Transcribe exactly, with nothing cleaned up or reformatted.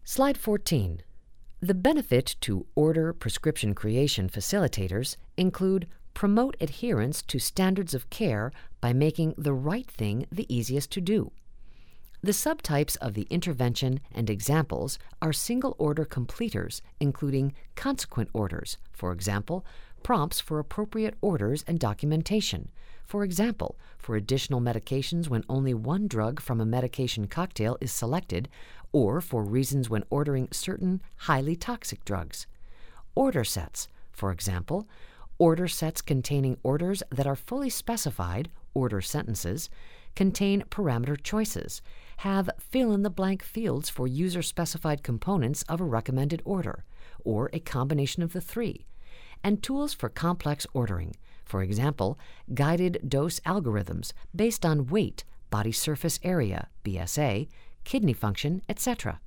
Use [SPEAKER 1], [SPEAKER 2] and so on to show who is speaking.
[SPEAKER 1] Slide fourteen. The benefit to order prescription creation facilitators include promote adherence to standards of care by making the right thing the easiest to do. The subtypes of the intervention and examples are single-order completers, including consequent orders, for example, prompts for appropriate orders and documentation, for example, for additional medications when only one drug from a medication cocktail is selected, or for reasons when ordering certain highly toxic drugs. Order sets, for example, order sets containing orders that are fully specified, order sentences, contain parameter choices, have fill-in-the-blank fields for user-specified components of a recommended order, or a combination of the three, and tools for complex ordering, for example, guided dose algorithms based on weight, body surface area, B S A, kidney function, et cetera.